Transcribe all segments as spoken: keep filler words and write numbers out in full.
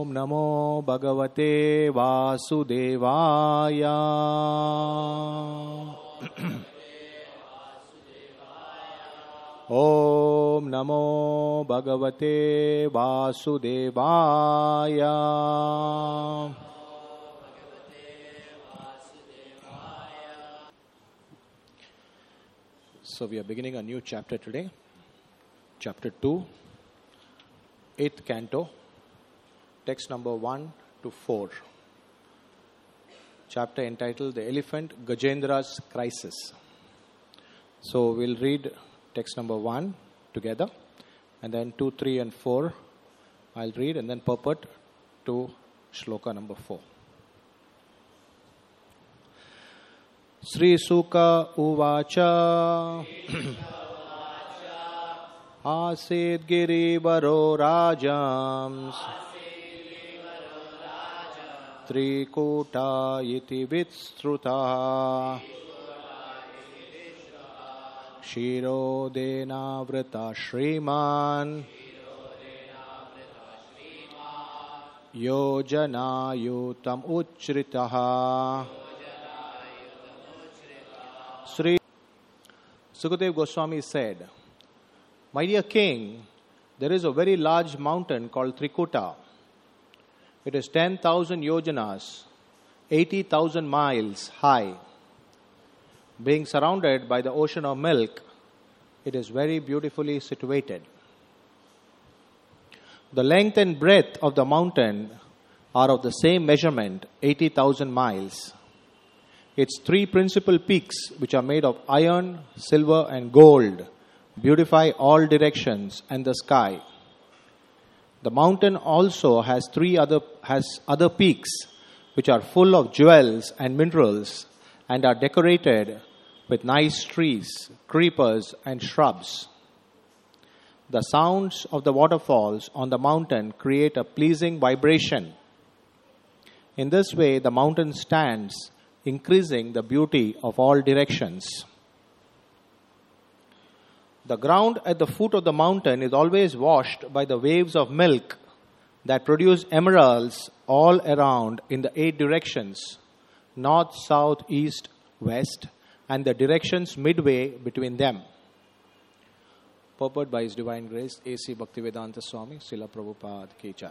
Om Namo Bhagavate Vasudevaya. Om Namo Bhagavate Vasudevaya. So we are beginning a new chapter today. Chapter two, eighth canto, text number one to four. Chapter entitled The Elephant Gajendra's Crisis. So we'll read text number one together, and then two, three, and four I'll read, and then purport to shloka number four. Sri Suka Uvacha Asid Girivaro Rajams Trikuta iti vitstruta Shiro Dena Vrita Shriman Yojana Yutam Uchritaha. Sri Sukadeva Goswami said, "My dear king, there is a very large mountain called Trikuta. It is ten thousand yojanas, eighty thousand miles high. Being surrounded by the ocean of milk, it is very beautifully situated. The length and breadth of the mountain are of the same measurement, eighty thousand miles. Its three principal peaks, which are made of iron, silver, and gold, beautify all directions and the sky. The mountain also has three other has other peaks, which are full of jewels and minerals, and are decorated with nice trees, creepers, and shrubs. The sounds of the waterfalls on the mountain create a pleasing vibration. In this way, the mountain stands, increasing the beauty of all directions. The ground at the foot of the mountain is always washed by the waves of milk that produce emeralds all around in the eight directions, north, south, east, west, and the directions midway between them." Purport by His Divine Grace, A C Bhaktivedanta Swami, Srila Prabhupada Ki Jai.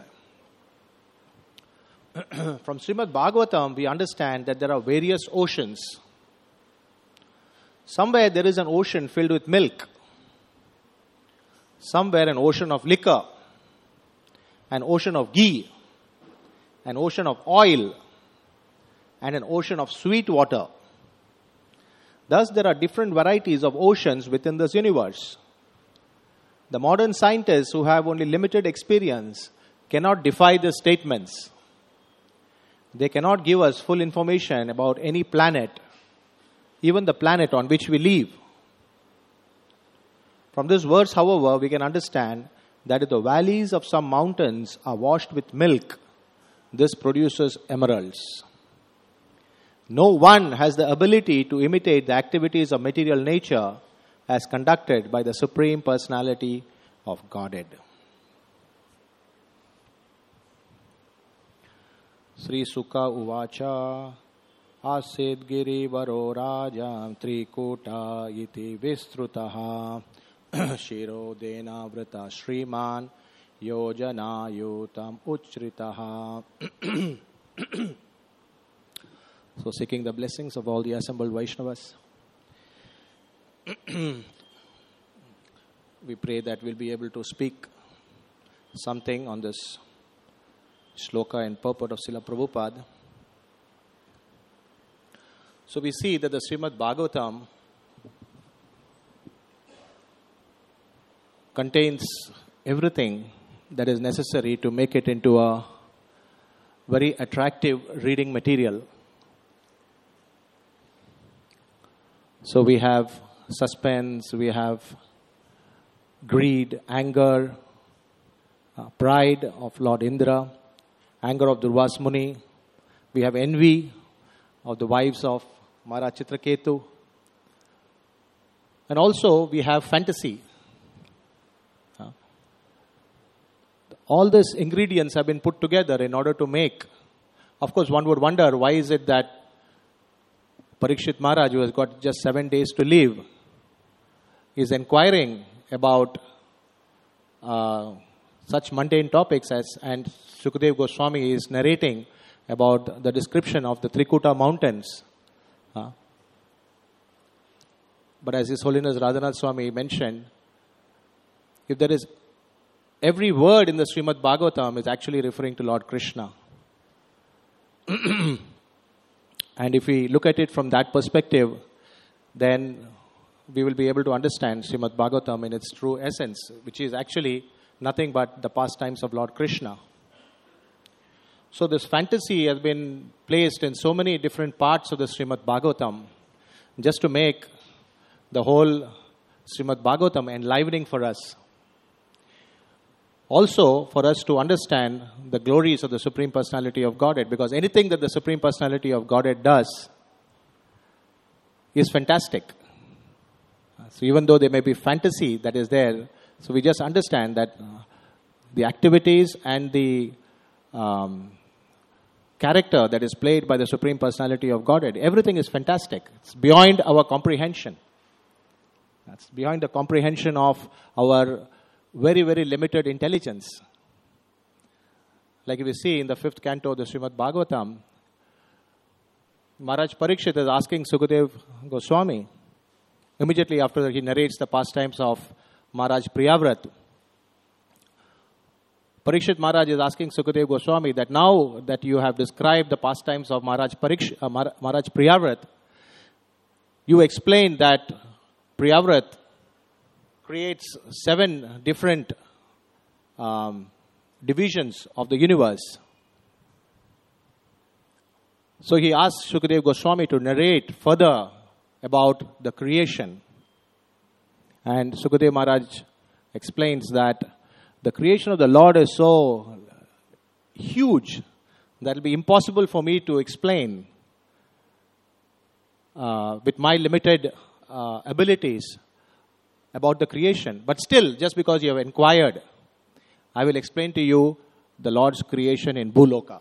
From Srimad Bhagavatam, we understand that there are various oceans. Somewhere there is an ocean filled with milk. Somewhere an ocean of liquor. An ocean of ghee. An ocean of oil. And an ocean of sweet water. Thus, there are different varieties of oceans within this universe. The modern scientists who have only limited experience cannot defy the statements. They cannot give us full information about any planet, even the planet on which we live. From this verse, however, we can understand that if the valleys of some mountains are washed with milk, this produces emeralds. No one has the ability to imitate the activities of material nature as conducted by the Supreme Personality of Godhead. Sri Sukha Uvacha Asid Girivaro Rajam Trikuta iti vistrutaha Shiro Dena Vrita Shriman Yojana Yutam Uchritaha. So, seeking the blessings of all the assembled Vaishnavas, we pray that we'll be able to speak something on this shloka and purport of Srila Prabhupada. So we see that the Srimad Bhagavatam contains everything that is necessary to make it into a very attractive reading material. So we have suspense, we have greed, anger, uh, pride of Lord Indra, anger of Durvas Muni. We have envy of the wives of Maharaj Chitraketu. And also we have fantasy. Uh, all these ingredients have been put together in order to make. Of course, one would wonder, why is it that Parikshit Maharaj, who has got just seven days to live, is inquiring about uh, such mundane topics as, and Sukadeva Goswami is narrating about the description of the Trikuta mountains. Uh, but as His Holiness Radhanath Swami mentioned, if there is every word in the Srimad Bhagavatam is actually referring to Lord Krishna. And if we look at it from that perspective, then we will be able to understand Srimad Bhagavatam in its true essence, which is actually nothing but the pastimes of Lord Krishna. So this fantasy has been placed in so many different parts of the Srimad Bhagavatam just to make the whole Srimad Bhagavatam enlivening for us. Also, for us to understand the glories of the Supreme Personality of Godhead, because anything that the Supreme Personality of Godhead does is fantastic. So even though there may be fantasy that is there, so we just understand that the activities and the um, character that is played by the Supreme Personality of Godhead, everything is fantastic. It's beyond our comprehension. That's beyond the comprehension of our very, very limited intelligence. Like if you see in the fifth canto of the Srimad Bhagavatam, Maharaj Parikshit is asking Sukadeva Goswami, immediately after that he narrates the pastimes of Maharaj Priyavrat. Parikshit Maharaj is asking Sukadeva Goswami that now that you have described the pastimes of Maharaj, Pariksh, uh, Maharaj Priyavrat, you explained that Priyavrat creates seven different um, divisions of the universe. So he asked Sukadeva Goswami to narrate further about the creation. And Sukadeva Maharaj explains that the creation of the Lord is so huge that it will be impossible for me to explain uh, with my limited uh, abilities about the creation. But still, just because you have inquired, I will explain to you the Lord's creation in Bhuloka.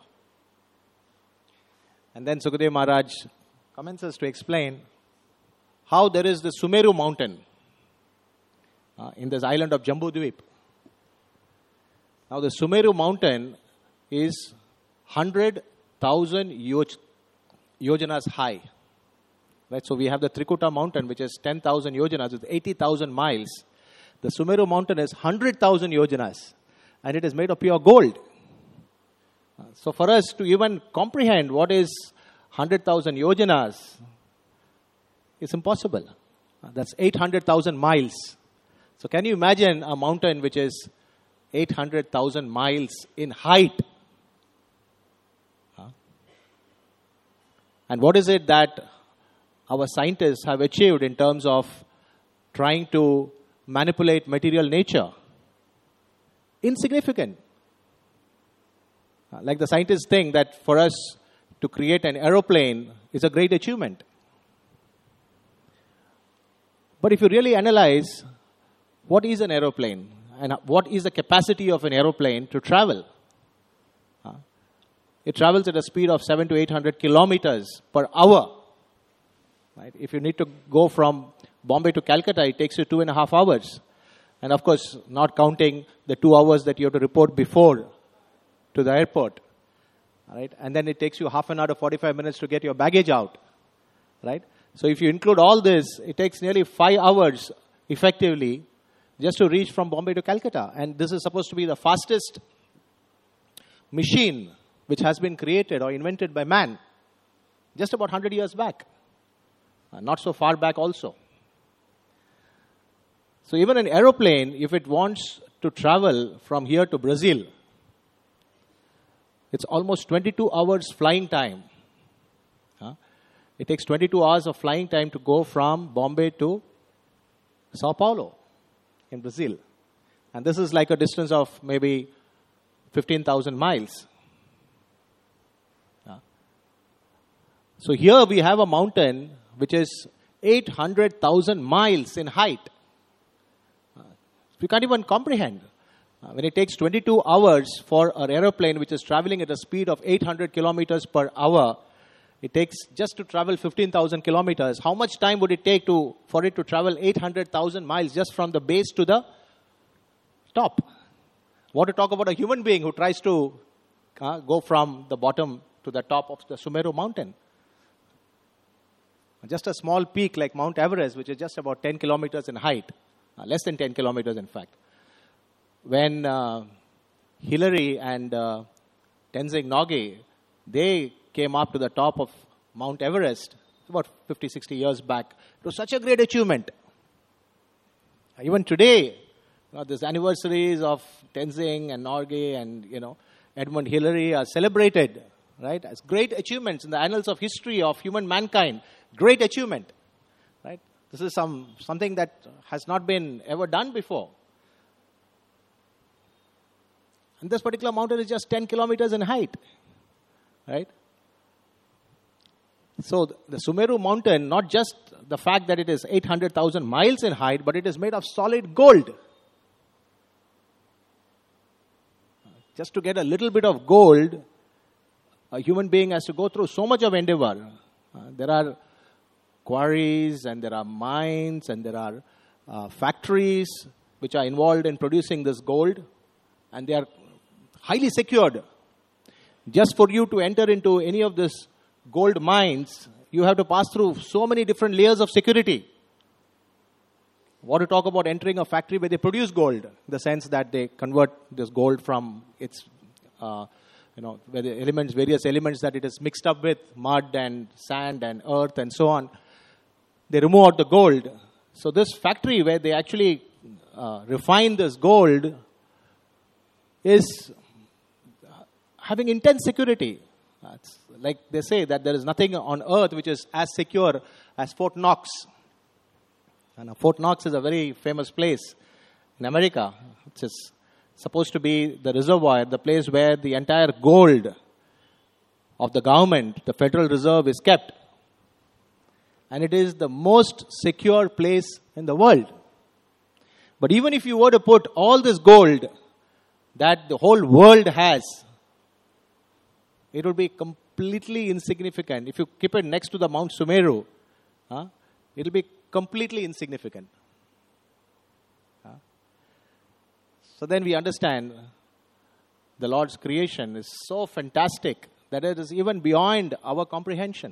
And then Sukadeva Maharaj commences to explain how there is the Sumeru mountain uh, in this island of Jambudvip. Now the Sumeru mountain is one hundred thousand yoj- yojanas high. Right, so we have the Trikuta mountain, which is ten thousand yojanas, with eighty thousand miles. The Sumeru mountain is one hundred thousand yojanas, and it is made of pure gold. So for us to even comprehend what is one hundred thousand yojanas, it's impossible. That's eight hundred thousand miles. So can you imagine a mountain which is eight hundred thousand miles in height? And what is it that our scientists have achieved in terms of trying to manipulate material nature? Insignificant. Like the scientists think that for us to create an aeroplane is a great achievement. But if you really analyze what is an aeroplane and what is the capacity of an aeroplane to travel, it travels at a speed of seven to eight hundred kilometers per hour. Right? If you need to go from Bombay to Calcutta, it takes you two and a half hours. And of course, not counting the two hours that you have to report before to the airport. Right? And then it takes you half an hour to forty-five minutes to get your baggage out. Right? So if you include all this, it takes nearly five hours effectively just to reach from Bombay to Calcutta. And this is supposed to be the fastest machine which has been created or invented by man just about one hundred years back. Uh, not so far back also. So even an aeroplane, if it wants to travel from here to Brazil, it's almost twenty-two hours flying time. Huh? It takes twenty-two hours of flying time to go from Bombay to Sao Paulo in Brazil. And this is like a distance of maybe fifteen thousand miles. Huh? So here we have a mountain which is eight hundred thousand miles in height. We can't even comprehend. Uh, when it takes twenty-two hours for an aeroplane which is traveling at a speed of eight hundred kilometers per hour, it takes just to travel fifteen thousand kilometers. How much time would it take to for it to travel eight hundred thousand miles just from the base to the top? What to talk about a human being who tries to uh, go from the bottom to the top of the Sumeru mountain? Just a small peak like Mount Everest, which is just about ten kilometers in height, uh, less than ten kilometers in fact. When uh, Hillary and uh, Tenzing Norgay, they came up to the top of Mount Everest about fifty, sixty years back. It was such a great achievement. Even today, you know, these anniversaries of Tenzing and Norgay and, you know, Edmund Hillary are celebrated, right, as great achievements in the annals of history of human mankind. Great achievement, right? This is some something that has not been ever done before. And this particular mountain is just ten kilometers in height, right? So the Sumeru mountain, not just the fact that it is eight hundred thousand miles in height, but it is made of solid gold. Just to get a little bit of gold, a human being has to go through so much of endeavor. Uh, there are quarries and there are mines and there are uh, factories which are involved in producing this gold, and they are highly secured. Just for you to enter into any of these gold mines, you have to pass through so many different layers of security. What to talk about entering a factory where they produce gold, in the sense that they convert this gold from its, uh, you know, where the elements, various elements that it is mixed up with, mud and sand and earth and so on. They remove out the gold. So this factory where they actually uh, refine this gold is having intense security. Uh, it's like they say that there is nothing on earth which is as secure as Fort Knox. And uh, Fort Knox is a very famous place in America. It's just supposed to be the reservoir, the place where the entire gold of the government, the Federal Reserve, is kept. And it is the most secure place in the world. But even if you were to put all this gold that the whole world has, it would be completely insignificant. If you keep it next to the Mount Sumeru, huh, it will be completely insignificant. Huh? So then we understand the Lord's creation is so fantastic that it is even beyond our comprehension.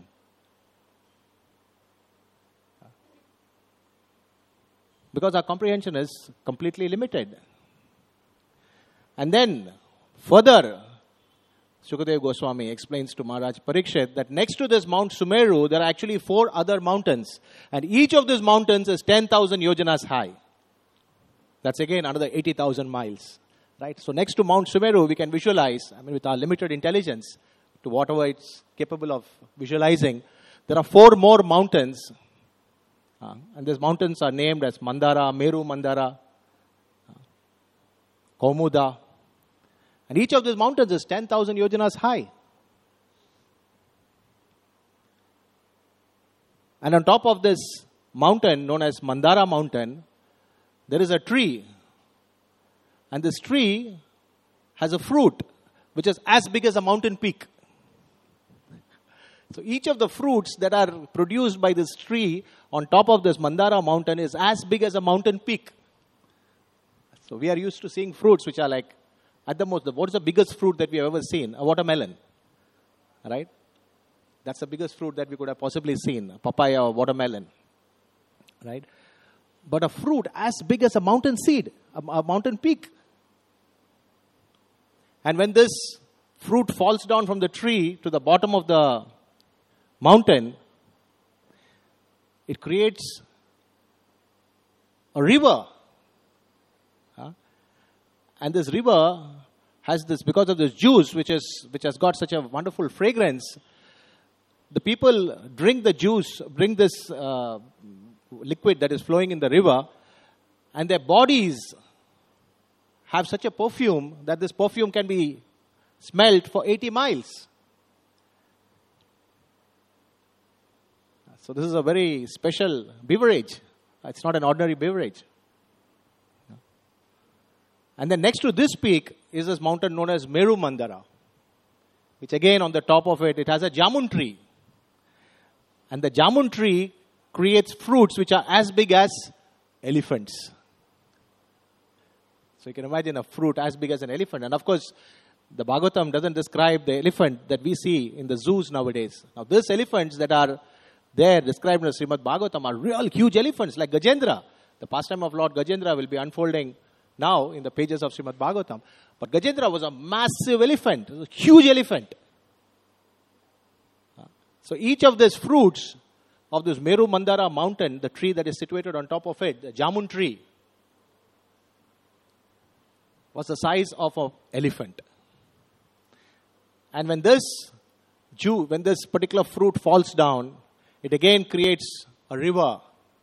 Because our comprehension is completely limited. And then, further, Shukadev Goswami explains to Maharaj Parikshit that next to this Mount Sumeru, there are actually four other mountains. And each of these mountains is ten thousand yojanas high. That's again another eighty thousand miles. Right? So next to Mount Sumeru, we can visualize, I mean with our limited intelligence, to whatever it's capable of visualizing, there are four more mountains. Uh, and these mountains are named as Mandara, Meru Mandara, uh, Kaumuda. And each of these mountains is ten thousand yojanas high. And on top of this mountain, known as Mandara mountain, there is a tree. And this tree has a fruit which is as big as a mountain peak. So each of the fruits that are produced by this tree on top of this Mandara mountain is as big as a mountain peak. So we are used to seeing fruits which are like, at the most, what is the biggest fruit that we have ever seen? A watermelon. Right? That's the biggest fruit that we could have possibly seen. A papaya or watermelon. Right? But a fruit as big as a mountain seed, a, a mountain peak. And when this fruit falls down from the tree to the bottom of the mountain, it creates a river. Huh? And this river has this, because of this juice, which is which has got such a wonderful fragrance, the people drink the juice, bring this uh, liquid that is flowing in the river, and their bodies have such a perfume that this perfume can be smelled for eighty miles. So this is a very special beverage. It's not an ordinary beverage. And then next to this peak is this mountain known as Meru Mandara, which again on the top of it, it has a jamun tree. And the jamun tree creates fruits which are as big as elephants. So you can imagine a fruit as big as an elephant. And of course, the Bhagavatam doesn't describe the elephant that we see in the zoos nowadays. Now, these elephants that are there described in the Srimad Bhagavatam are real huge elephants like Gajendra. The pastime of Lord Gajendra will be unfolding now in the pages of Srimad Bhagavatam. But Gajendra was a massive elephant, a huge elephant. So each of these fruits of this Meru Mandara mountain, the tree that is situated on top of it, the jamun tree, was the size of an elephant. And when this Jew, when this particular fruit falls down, it again creates a river.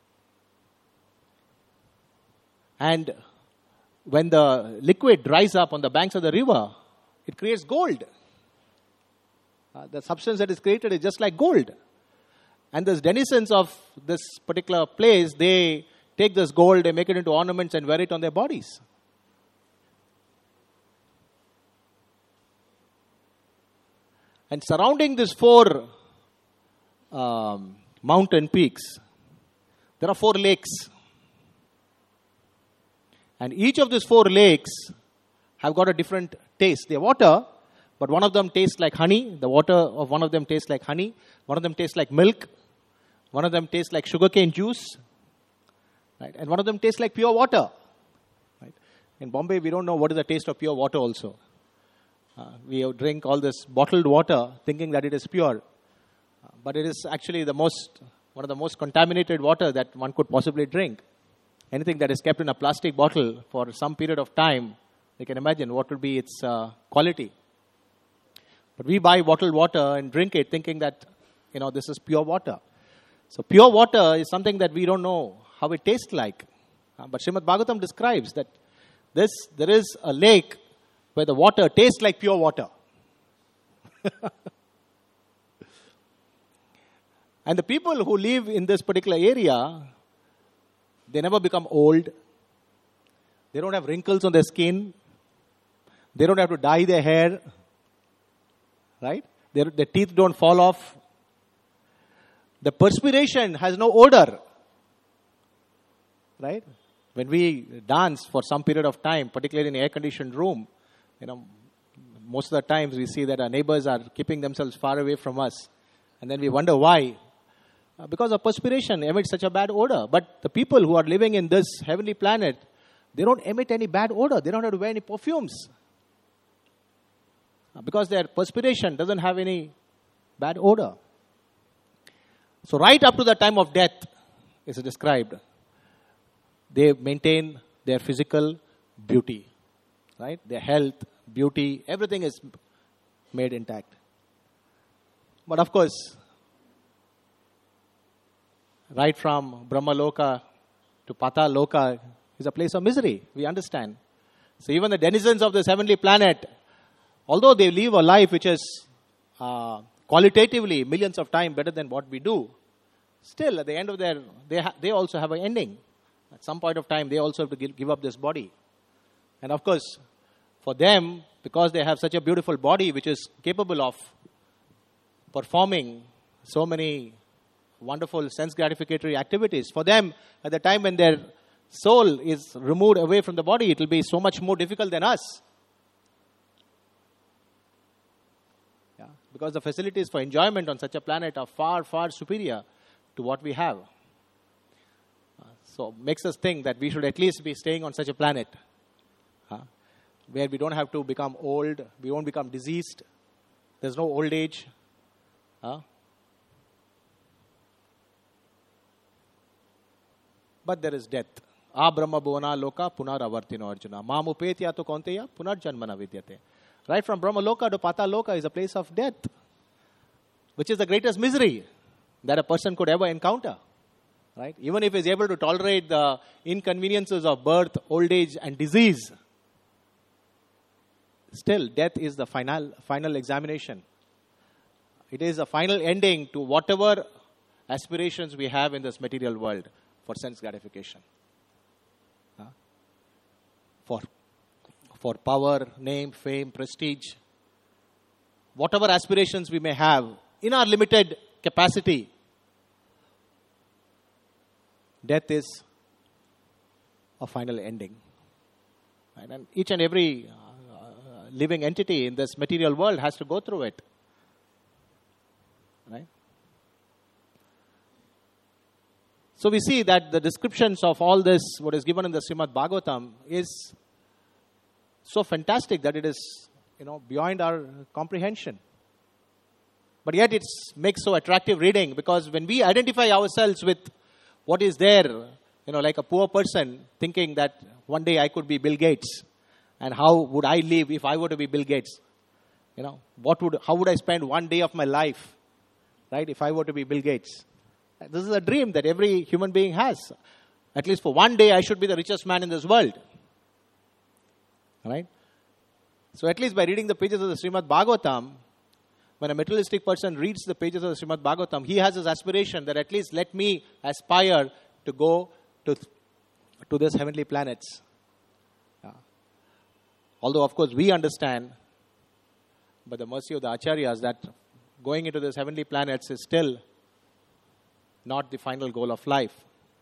And when the liquid dries up on the banks of the river, it creates gold. Uh, the substance that is created is just like gold. And the denizens of this particular place, they take this gold, they make it into ornaments and wear it on their bodies. And surrounding these four um, mountain peaks, there are four lakes. And each of these four lakes have got a different taste. They are water, but one of them tastes like honey. The water of one of them tastes like honey. One of them tastes like milk. One of them tastes like sugarcane juice. Right? And one of them tastes like pure water. Right? In Bombay, we don't know what is the taste of pure water also. Uh, we drink all this bottled water thinking that it is pure. Uh, but it is actually the most, one of the most contaminated water that one could possibly drink. Anything that is kept in a plastic bottle for some period of time, you can imagine what would be its uh, quality. But we buy bottled water and drink it thinking that, you know, this is pure water. So pure water is something that we don't know how it tastes like. Uh, but Srimad Bhagavatam describes that this there is a lake where the water tastes like pure water. And the people who live in this particular area, they never become old. They don't have wrinkles on their skin. They don't have to dye their hair. Right? Their, their teeth don't fall off. The perspiration has no odor. Right? When we dance for some period of time, particularly in an air-conditioned room, you know, most of the times we see that our neighbors are keeping themselves far away from us. And then we wonder why. Uh, because of perspiration emits such a bad odor. But the people who are living in this heavenly planet, they don't emit any bad odor. They don't have to wear any perfumes. Uh, because their perspiration doesn't have any bad odor. So right up to the time of death, is described, they maintain their physical beauty. Right? Their health, beauty, everything is made intact. But of course, right from Brahma Loka to Patal Loka is a place of misery. We understand. So even the denizens of this heavenly planet, although they live a life which is uh, qualitatively millions of times better than what we do, still at the end of their, they ha- they also have an ending. At some point of time, they also have to give, give up this body. And of course, for them, because they have such a beautiful body which is capable of performing so many wonderful sense gratificatory activities, for them, at the time when their soul is removed away from the body, it will be so much more difficult than us. Yeah, because the facilities for enjoyment on such a planet are far, far superior to what we have. Uh, so makes us think that we should at least be staying on such a planet. Uh, where we don't have to become old, we won't become diseased, there's no old age. Huh? But there is death. A Brahma Bhuvana Loka Punar Avartino Arjuna. Mamupetya to Kaunteya Punar Janmana Vidyate. Right from Brahma Loka to Patal Loka is a place of death, which is the greatest misery that a person could ever encounter. Right? Even if he is able to tolerate the inconveniences of birth, old age and disease, still, death is the final final examination. It is a final ending to whatever aspirations we have in this material world for sense gratification. Huh? For for power, name, fame, prestige, whatever aspirations we may have in our limited capacity, death is a final ending. Right? And each and every uh, living entity in this material world has to go through it. Right? So we see that the descriptions of all this, what is given in the Srimad Bhagavatam, is so fantastic that it is, you know, beyond our comprehension. But yet it makes so attractive reading, because when we identify ourselves with what is there, you know, like a poor person thinking that one day I could be Bill Gates, and how would I live if I were to be Bill Gates? You know, what would, how would I spend one day of my life, right, if I were to be Bill Gates? This is a dream that every human being has. At least for one day, I should be the richest man in this world. Right? So at least by reading the pages of the Srimad Bhagavatam, when a materialistic person reads the pages of the Srimad Bhagavatam, he has his aspiration that at least let me aspire to go to, to these heavenly planets. Yeah. Although, of course, we understand, by the mercy of the Acharyas, that going into these heavenly planets is still not the final goal of life.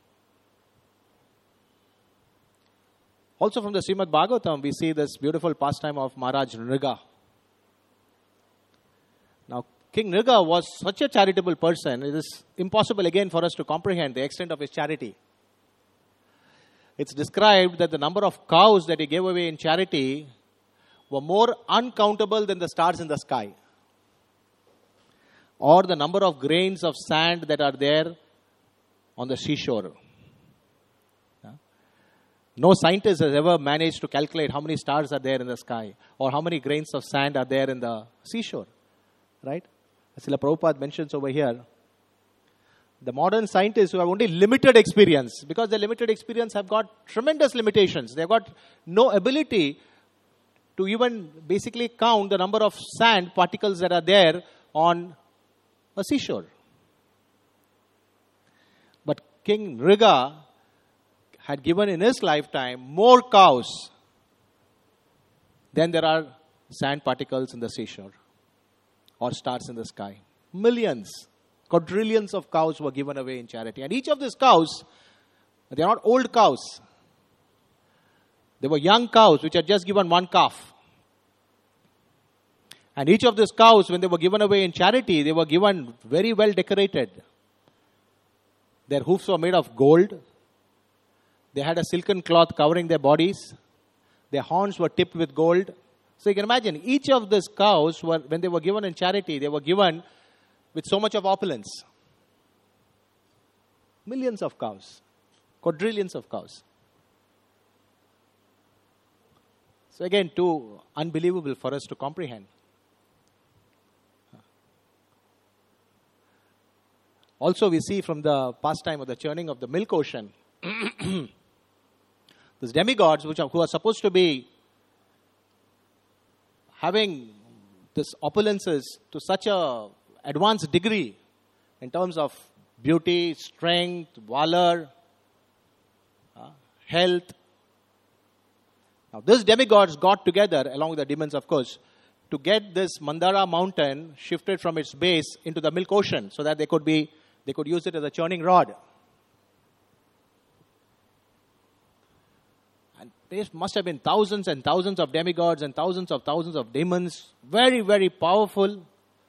Also from the Srimad Bhagavatam, we see this beautiful pastime of Maharaj Nriga. Now, King Nriga was such a charitable person, it is impossible again for us to comprehend the extent of his charity. It's described that the number of cows that he gave away in charity were more uncountable than the stars in the sky, or the number of grains of sand that are there on the seashore. Yeah. No scientist has ever managed to calculate how many stars are there in the sky, or how many grains of sand are there in the seashore. Right? As Srila Prabhupada mentions over here, the modern scientists who have only limited experience, because their limited experience have got tremendous limitations. They've got no ability to even basically count the number of sand particles that are there on a seashore. But King Nriga had given in his lifetime more cows than there are sand particles in the seashore or stars in the sky. Millions, quadrillions of cows were given away in charity. And each of these cows, they are not old cows. They were young cows which had just given one calf. And each of these cows, when they were given away in charity, they were given very well decorated. Their hoofs were made of gold. They had a silken cloth covering their bodies. Their horns were tipped with gold. So you can imagine, each of these cows, were, when they were given in charity, they were given with so much of opulence. Millions of cows. Quadrillions of cows. So again, too unbelievable for us to comprehend. Also, we see from the pastime of the churning of the milk ocean, these demigods, which are, who are supposed to be having this opulences to such a advanced degree in terms of beauty, strength, valor, uh, health. Now, these demigods got together, along with the demons, of course, to get this Mandara mountain shifted from its base into the milk ocean, so that they could be They could use it as a churning rod. And there must have been thousands and thousands of demigods and thousands of thousands of demons, very, very powerful.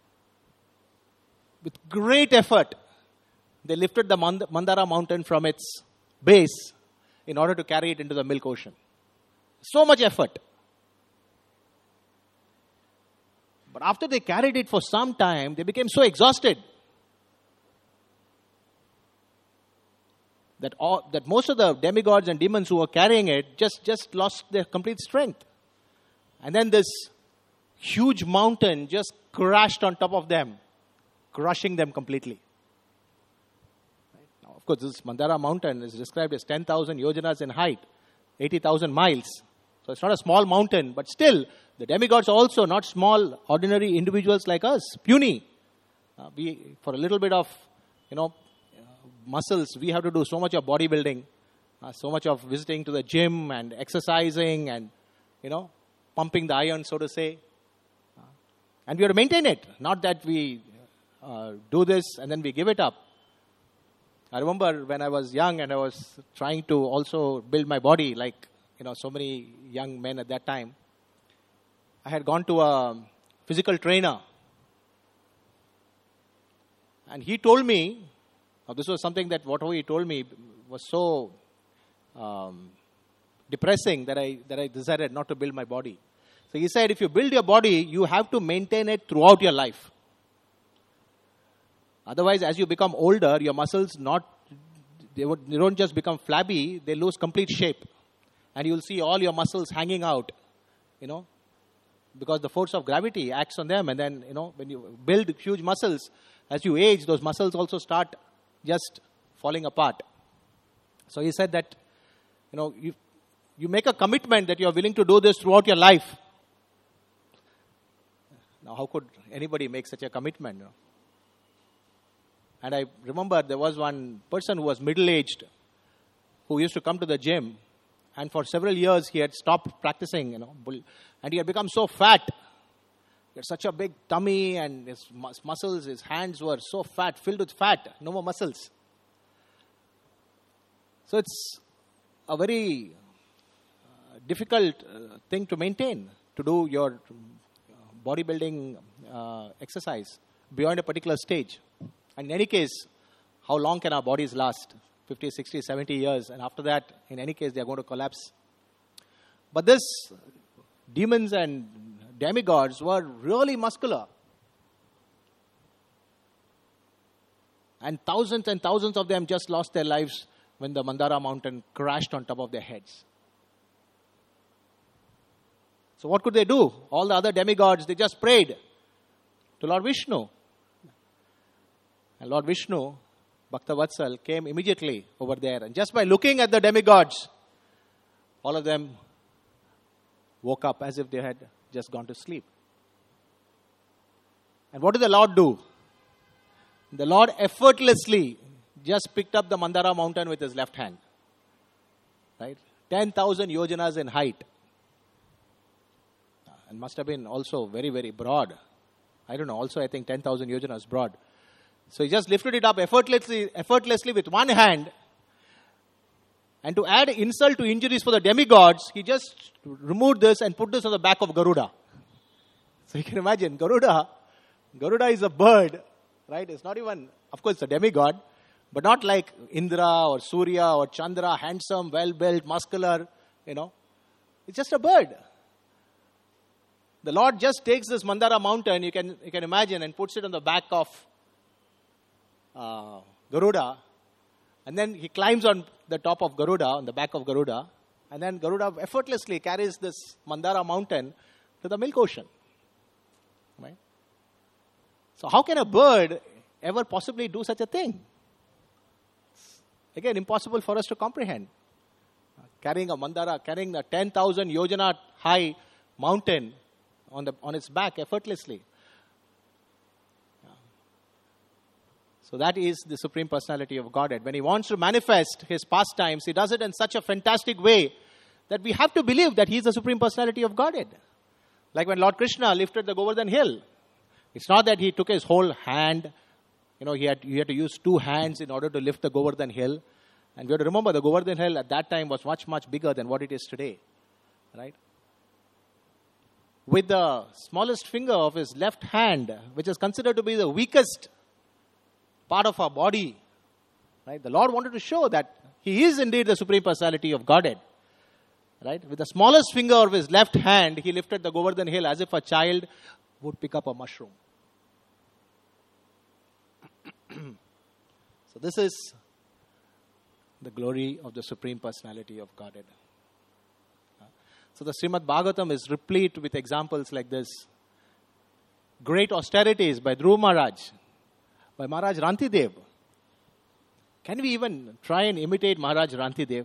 With great effort, they lifted the Mandara mountain from its base in order to carry it into the milk ocean. So much effort. But after they carried it for some time, they became so exhausted that all, that most of the demigods and demons who were carrying it just, just lost their complete strength. And then this huge mountain just crashed on top of them, crushing them completely. Right? Now, of course, this Mandara mountain is described as ten thousand yojanas in height, eighty thousand miles. So it's not a small mountain, but still, the demigods are also not small, ordinary individuals like us, puny. Uh, we, for a little bit of, you know, muscles, we have to do so much of bodybuilding, uh, so much of visiting to the gym and exercising and, you know, pumping the iron, so to say. And we have to maintain it. Not that we uh, do this and then we give it up. I remember when I was young and I was trying to also build my body like, you know, so many young men at that time. I had gone to a physical trainer. And he told me, now this was something that whatever he told me was so um, depressing that I that I decided not to build my body. So he said, if you build your body, you have to maintain it throughout your life. Otherwise, as you become older, your muscles not they, would, they don't just become flabby, they lose complete shape. And you'll see all your muscles hanging out, you know, because the force of gravity acts on them. And then, you know, when you build huge muscles, as you age, those muscles also start just falling apart. So he said that, you know, you, you make a commitment that you are willing to do this throughout your life. Now, how could anybody make such a commitment? You know? And I remember there was one person who was middle-aged who used to come to the gym. And for several years, he had stopped practicing, you know, and he had become so fat. He had such a big tummy and his muscles, his hands were so fat, filled with fat, no more muscles. So it's a very uh, difficult uh, thing to maintain, to do your bodybuilding uh, exercise beyond a particular stage. And in any case, how long can our bodies last? fifty, sixty, seventy years. And after that, in any case, they are going to collapse. But this demons and demigods were really muscular. And thousands and thousands of them just lost their lives when the Mandara mountain crashed on top of their heads. So what could they do? All the other demigods, they just prayed to Lord Vishnu. And Lord Vishnu, Bhaktavatsal, came immediately over there. And just by looking at the demigods, all of them woke up as if they had just gone to sleep. And what did the Lord do? The Lord effortlessly just picked up the Mandara mountain with his left hand. Right? ten thousand yojanas in height. And must have been also very, very broad. I don't know. Also, I think ten thousand yojanas broad. So he just lifted it up effortlessly, effortlessly with one hand. And to add insult to injuries for the demigods, he just removed this and put this on the back of Garuda. So you can imagine, Garuda, Garuda is a bird, right? It's not even, of course, it's a demigod, but not like Indra or Surya or Chandra, handsome, well-built, muscular, you know. It's just a bird. The Lord just takes this Mandara mountain, you can you can imagine, and puts it on the back of uh, Garuda. And then he climbs on the top of Garuda, on the back of Garuda. And then Garuda effortlessly carries this Mandara mountain to the milk ocean. Right? So how can a bird ever possibly do such a thing? It's, again, impossible for us to comprehend. Carrying a Mandara, carrying a ten thousand yojana high mountain on the on its back effortlessly. So that is the Supreme Personality of Godhead. When he wants to manifest his pastimes, he does it in such a fantastic way that we have to believe that he is the Supreme Personality of Godhead. Like when Lord Krishna lifted the Govardhan hill. It's not that he took his whole hand. You know, he had, he had to use two hands in order to lift the Govardhan hill. And we have to remember the Govardhan hill at that time was much, much bigger than what it is today. Right? With the smallest finger of his left hand, which is considered to be the weakest part of our body, right? The Lord wanted to show that he is indeed the Supreme Personality of Godhead. Right? With the smallest finger of his left hand, he lifted the Govardhan hill as if a child would pick up a mushroom. So this is the glory of the Supreme Personality of Godhead. So the Srimad Bhagavatam is replete with examples like this. Great austerities by Dhruva Maharaj, by Maharaj Rantidev. Can we even try and imitate Maharaj Rantidev?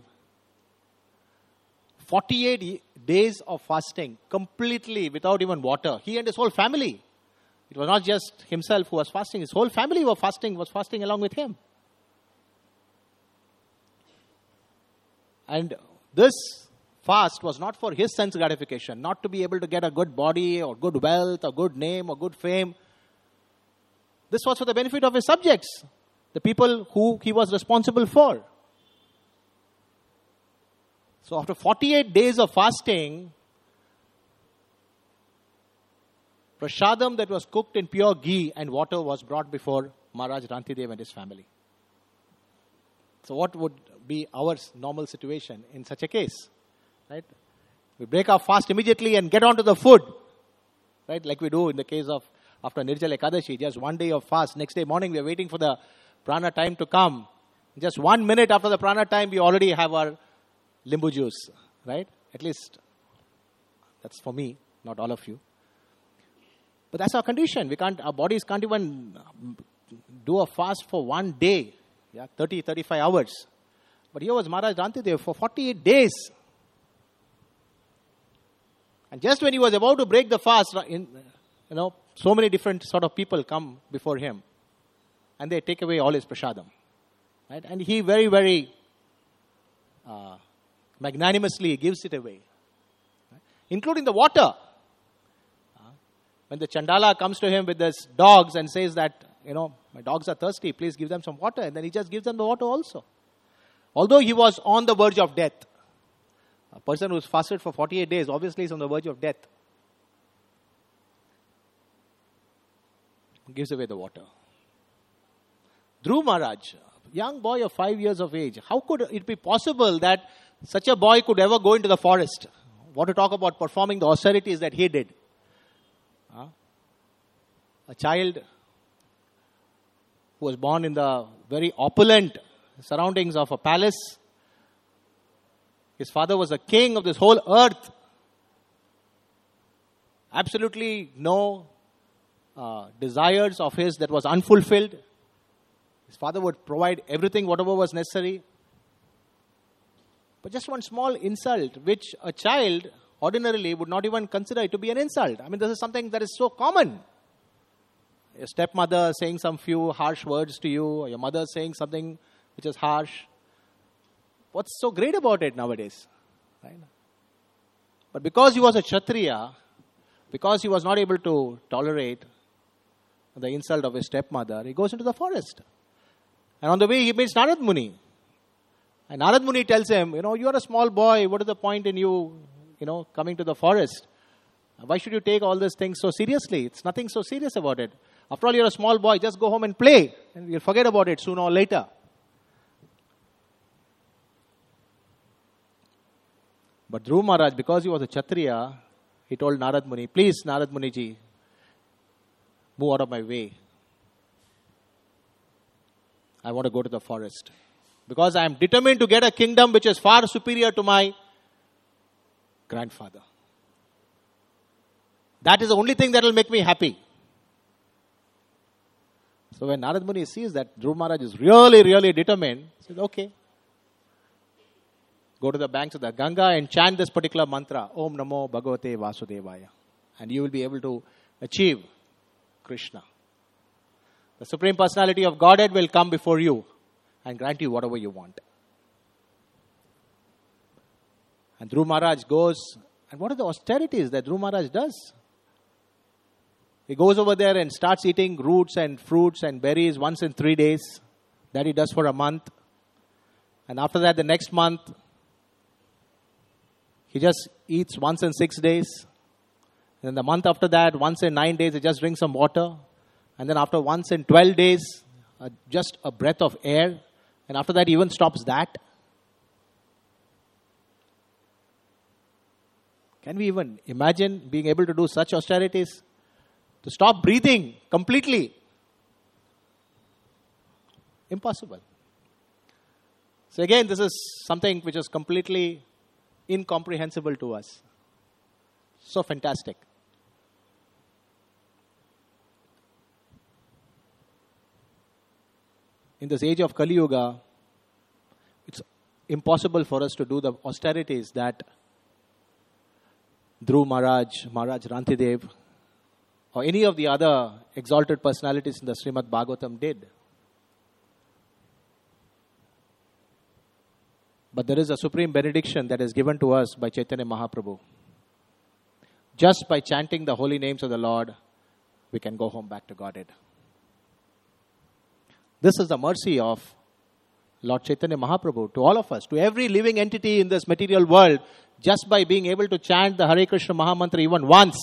forty-eight days of fasting, completely without even water. He and his whole family. It was not just himself who was fasting. His whole family was fasting, was fasting along with him. And this fast was not for his sense gratification, not to be able to get a good body or good wealth or good name or good fame. This was for the benefit of his subjects, the people who he was responsible for. So after forty-eight days of fasting, prasadam that was cooked in pure ghee and water was brought before Maharaj Rantidev and his family. So what would be our normal situation in such a case? Right? We break our fast immediately and get on to the food. Right? Like we do in the case of after Nirjala Ekadashi, just one day of fast. Next day morning we are waiting for the prana time to come. Just one minute after the prana time, we already have our limbu juice. Right? At least that's for me, not all of you. But that's our condition. We can't, our bodies can't even do a fast for one day. Yeah, thirty, thirty-five hours. But here was Maharaj Rantidev for forty-eight days. And just when he was about to break the fast, in, you know, so many different sort of people come before him. And they take away all his prasadam. Right? And he very, very uh, magnanimously gives it away. Right? Including the water. When the Chandala comes to him with his dogs and says that, you know, my dogs are thirsty, please give them some water. And then he just gives them the water also. Although he was on the verge of death. A person who's fasted for forty-eight days obviously is on the verge of death. He gives away the water. Dhruv Maharaj, young boy of five years of age, how could it be possible that such a boy could ever go into the forest? What to talk about performing the austerities that he did? Huh? A child who was born in the very opulent surroundings of a palace. His father was a king of this whole earth. Absolutely no uh, desires of his that was unfulfilled. His father would provide everything, whatever was necessary. But just one small insult, which a child ordinarily would not even consider it to be an insult. I mean, this is something that is so common. Your stepmother saying some few harsh words to you, or your mother saying something which is harsh. What's so great about it nowadays? Right? But because he was a Kshatriya, because he was not able to tolerate the insult of his stepmother, he goes into the forest. And on the way, he meets Narad Muni. And Narad Muni tells him, you know, you are a small boy. What is the point in you, you know, coming to the forest? Why should you take all these things so seriously? It's nothing so serious about it. After all, you're a small boy. Just go home and play. And you'll forget about it sooner or later. But Dhruv Maharaj, because he was a Kshatriya, he told Narad Muni, please, Narad Muni ji, move out of my way. I want to go to the forest. Because I am determined to get a kingdom which is far superior to my grandfather. That is the only thing that will make me happy. So when Narad Muni sees that Dhruv Maharaj is really, really determined, he says, okay. Go to the banks of the Ganga and chant this particular mantra, Om Namo Bhagavate Vasudevaya. And you will be able to achieve Krishna. The Supreme Personality of Godhead will come before you and grant you whatever you want. And Dhruv Maharaj goes, and what are the austerities that Dhruv Maharaj does? He goes over there and starts eating roots and fruits and berries once in three days. That he does for a month. And after that, the next month, he just eats once in six days. And then the month after that, once in nine days, he just drinks some water. And then after once in twelve days, uh, just a breath of air. And after that, he even stops that. Can we even imagine being able to do such austerities? To stop breathing completely? Impossible. So again, this is something which is completely incomprehensible to us. So fantastic. In this age of Kali Yuga, it's impossible for us to do the austerities that Dhruv Maharaj, Maharaj Rantidev, or any of the other exalted personalities in the Srimad Bhagavatam did. But there is a supreme benediction that is given to us by Chaitanya Mahaprabhu. Just by chanting the holy names of the Lord, we can go home back to Godhead. This is the mercy of Lord Chaitanya Mahaprabhu to all of us, to every living entity in this material world, just by being able to chant the Hare Krishna Mahamantra even once.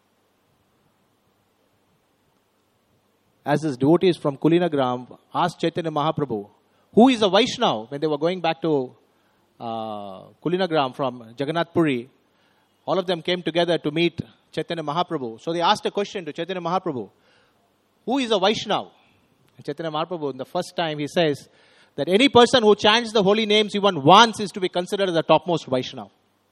As his devotees from Kulinagram asked Chaitanya Mahaprabhu, who is a Vaishnava, when they were going back to uh, Kulinagram from Jagannath Puri, all of them came together to meet Chaitanya Mahaprabhu. So they asked a question to Chaitanya Mahaprabhu, who is a Vaishnava? And Chaitanya Mahaprabhu, in the first time, he says that any person who chants the holy names even once is to be considered as the topmost Vaishnava.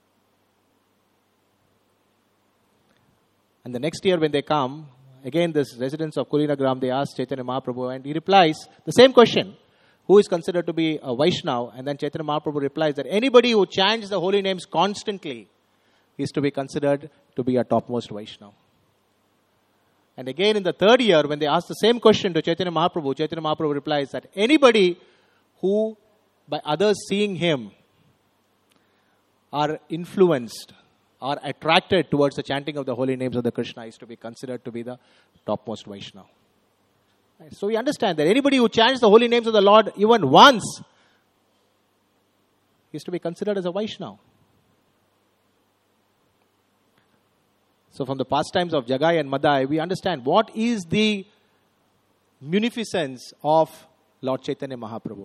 And the next year when they come, again this residents of Kulinagram, they ask Chaitanya Mahaprabhu, and he replies the same question, who is considered to be a Vaishnava? And then Chaitanya Mahaprabhu replies that anybody who chants the holy names constantly is to be considered to be a topmost Vaishnava. And again in the third year, when they ask the same question to Chaitanya Mahaprabhu, Chaitanya Mahaprabhu replies that anybody who, by others seeing him, are influenced, are attracted towards the chanting of the holy names of the Krishna is to be considered to be the topmost Vaishnava. Right? So we understand that anybody who chants the holy names of the Lord even once is to be considered as a Vaishnava. So from the pastimes of Jagai and Madai, we understand what is the munificence of Lord Chaitanya Mahaprabhu.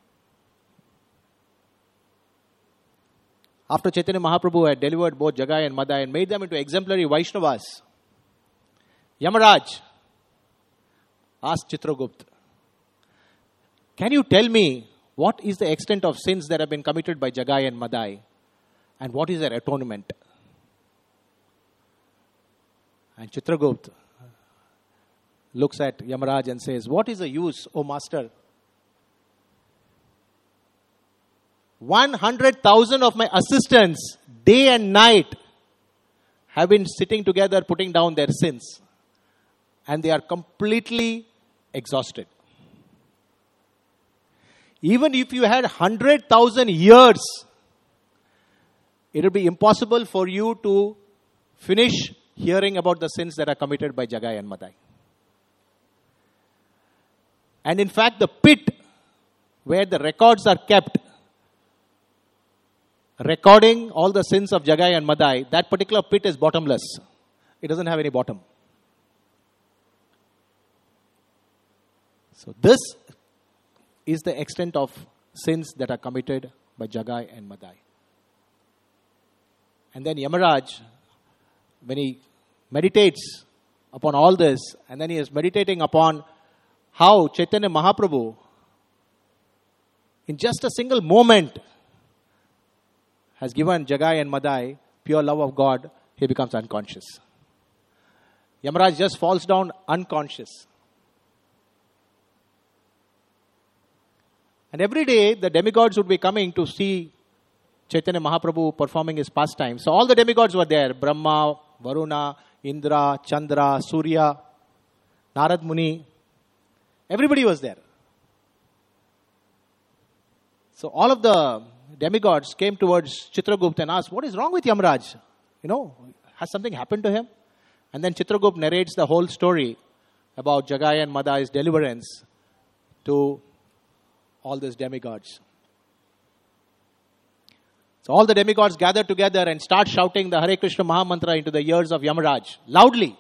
After Chaitanya Mahaprabhu had delivered both Jagai and Madai and made them into exemplary Vaishnavas, Yamaraj asked Chitragupt, can you tell me what is the extent of sins that have been committed by Jagai and Madai and what is their atonement? And Chitragupt looks at Yamaraj and says, what is the use, O master? one hundred thousand of my assistants, day and night, have been sitting together putting down their sins. And they are completely exhausted. Even if you had one hundred thousand years, it will be impossible for you to finish hearing about the sins that are committed by Jagai and Madai. And in fact, the pit where the records are kept, recording all the sins of Jagai and Madai, that particular pit is bottomless. It doesn't have any bottom. So this is the extent of sins that are committed by Jagai and Madai. And then Yamaraj, when he meditates upon all this, and then he is meditating upon how Chaitanya Mahaprabhu, in just a single moment, has given Jagai and Madai pure love of God, he becomes unconscious. Yamaraj just falls down unconscious. And every day, the demigods would be coming to see Chaitanya Mahaprabhu performing his pastimes. So all the demigods were there. Brahma, Varuna, Indra, Chandra, Surya, Narad Muni. Everybody was there. So all of the demigods came towards Chitragupt and asked, what is wrong with Yamaraj? You know, has something happened to him? And then Chitragupt narrates the whole story about Jagai and Madai's deliverance to all these demigods. So all the demigods gather together and start shouting the Hare Krishna Mahamantra into the ears of Yamaraj, loudly.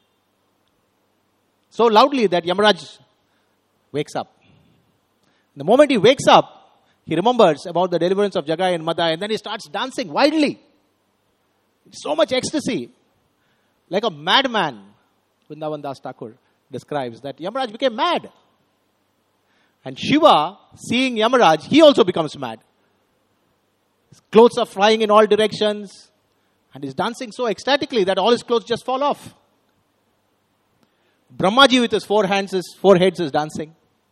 So loudly that Yamaraj wakes up. The moment he wakes up, he remembers about the deliverance of Jagai and Madai, and then he starts dancing wildly. So much ecstasy. Like a madman, Vrindavan Das Thakur describes that Yamaraj became mad. And Shiva, seeing Yamaraj, he also becomes mad. His clothes are flying in all directions, and he's dancing so ecstatically that all his clothes just fall off. Brahmaji with his four hands, his four heads is dancing.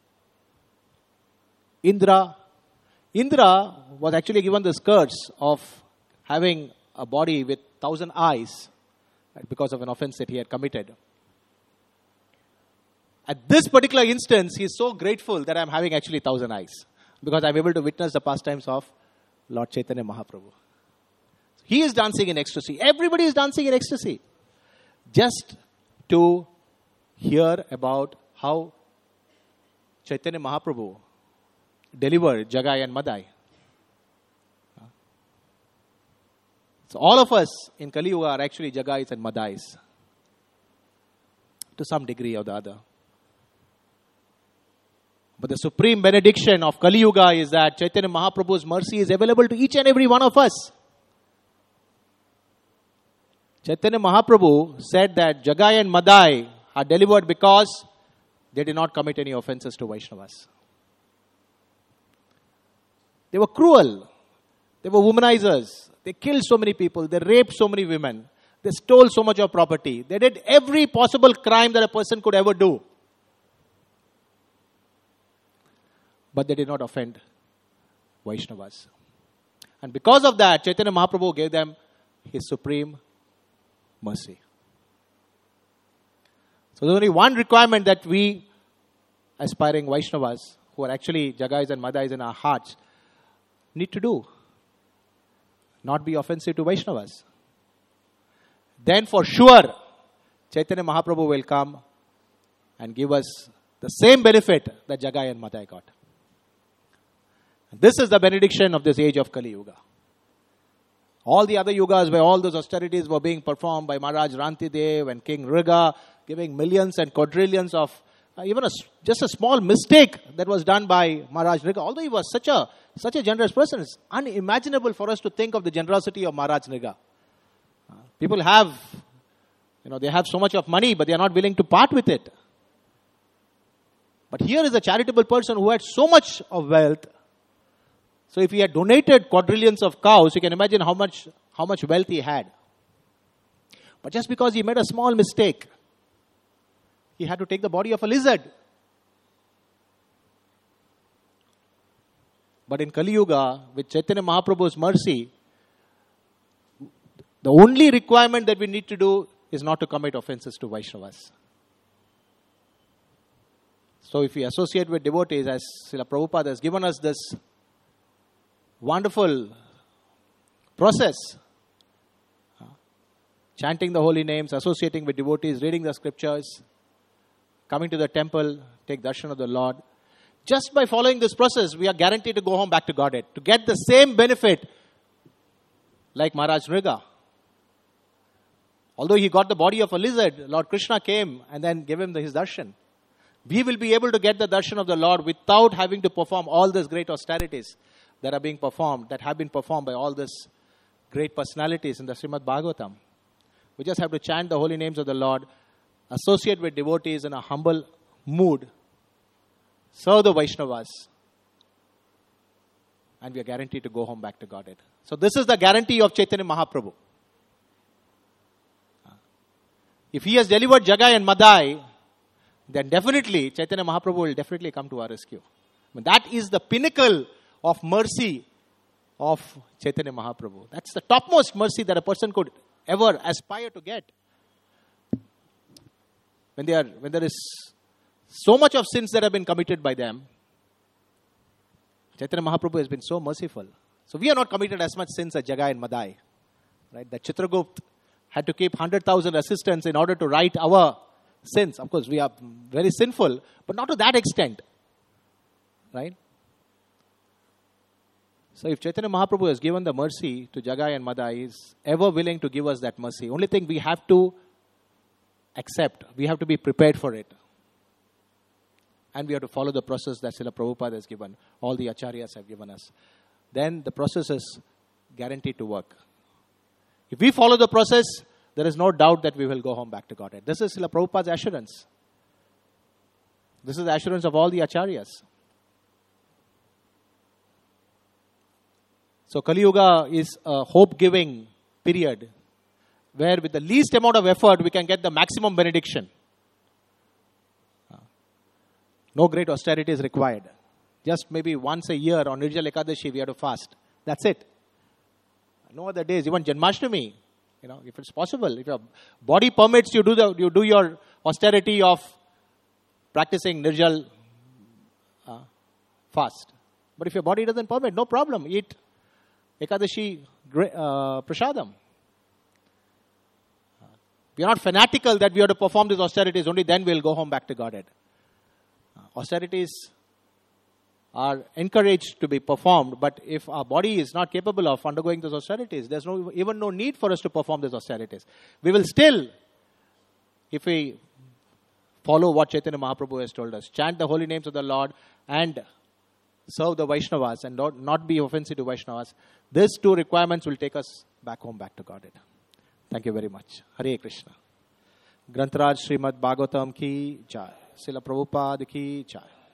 Indra, Indra was actually given this curse of having a body with thousand eyes, right, because of an offense that he had committed. At this particular instance, he is so grateful that I am having actually thousand eyes, because I am able to witness the pastimes of Lord Chaitanya Mahaprabhu. He is dancing in ecstasy. Everybody is dancing in ecstasy. Just to hear about how Chaitanya Mahaprabhu delivered Jagai and Madai. So all of us in Kali Yuga are actually Jagais and Madais to some degree or the other. But the supreme benediction of Kali Yuga is that Chaitanya Mahaprabhu's mercy is available to each and every one of us. Chaitanya Mahaprabhu said that Jagai and Madai are delivered because they did not commit any offenses to Vaishnavas. They were cruel. They were womanizers. They killed so many people. They raped so many women. They stole so much of property. They did every possible crime that a person could ever do. But they did not offend Vaishnavas. And because of that, Chaitanya Mahaprabhu gave them his supreme mercy. So there's only one requirement that we aspiring Vaishnavas, who are actually Jagais and Madais in our hearts, need to do. Not be offensive to Vaishnavas. Then for sure, Chaitanya Mahaprabhu will come and give us the same benefit that Jagai and Madai got. This is the benediction of this age of Kali Yuga. All the other yugas where all those austerities were being performed by Maharaj Rantidev and King Riga, giving millions and quadrillions of, uh, even a, just a small mistake that was done by Maharaj Riga. Although he was such a such a generous person, it's unimaginable for us to think of the generosity of Maharaj Riga. Uh, people have, you know, they have so much of money, but they are not willing to part with it. But here is a charitable person who had so much of wealth. So if he had donated quadrillions of cows, you can imagine how much how much wealth he had. But just because he made a small mistake, he had to take the body of a lizard. But in Kali Yuga, with Chaitanya Mahaprabhu's mercy, the only requirement that we need to do is not to commit offenses to Vaishnavas. So if we associate with devotees, as Srila Prabhupada has given us this wonderful process, uh, chanting the holy names, associating with devotees, reading the scriptures, coming to the temple, take darshan of the Lord. Just by following this process, we are guaranteed to go home back to Godhead, to get the same benefit like Maharaj Riga. Although he got the body of a lizard, Lord Krishna came and then gave him the, his darshan. We will be able to get the darshan of the Lord without having to perform all these great austerities that are being performed, that have been performed by all these great personalities in the Srimad Bhagavatam. We just have to chant the holy names of the Lord, associate with devotees in a humble mood, serve the Vaishnavas, and we are guaranteed to go home back to Godhead. So this is the guarantee of Chaitanya Mahaprabhu. If he has delivered Jagai and Madai, then definitely Chaitanya Mahaprabhu will definitely come to our rescue. I mean, that is the pinnacle of mercy of Chaitanya Mahaprabhu. That's the topmost mercy that a person could ever aspire to get. When they are, when there is so much of sins that have been committed by them, Chaitanya Mahaprabhu has been so merciful. So we are not committed as much sins as Jagai and Madai. Right? That Chitragupt had to keep one hundred thousand assistants in order to right our sins. Of course, we are very sinful, but not to that extent. Right? So if Chaitanya Mahaprabhu has given the mercy to Jagai and Madai, he is ever willing to give us that mercy. Only thing we have to accept, we have to be prepared for it. And we have to follow the process that Srila Prabhupada has given. All the acharyas have given us. Then the process is guaranteed to work. If we follow the process, there is no doubt that we will go home back to Godhead. This is Srila Prabhupada's assurance. This is the assurance of all the acharyas. So Kali Yuga is a hope-giving period where with the least amount of effort we can get the maximum benediction. No great austerity is required. Just maybe once a year on Nirjala Ekadashi we have to fast. That's it. No other days, even Janmashtami. You know, if it's possible, if your body permits you do the you do your austerity of practicing Nirjal uh, fast. But if your body doesn't permit, no problem. Eat Ekadashi uh, Prasadam. We are not fanatical that we have to perform these austerities, only then we will go home back to Godhead. Uh, austerities are encouraged to be performed, but if our body is not capable of undergoing those austerities, there's no even no need for us to perform these austerities. We will still, if we follow what Chaitanya Mahaprabhu has told us, chant the holy names of the Lord and serve the Vaishnavas and not, not be offensive to Vaishnavas, these two requirements will take us back home, back to Godhead. Thank you very much. Hare Krishna. Grantaraj Srimad Bhagavatam ki jai. Srila Prabhupada ki jai.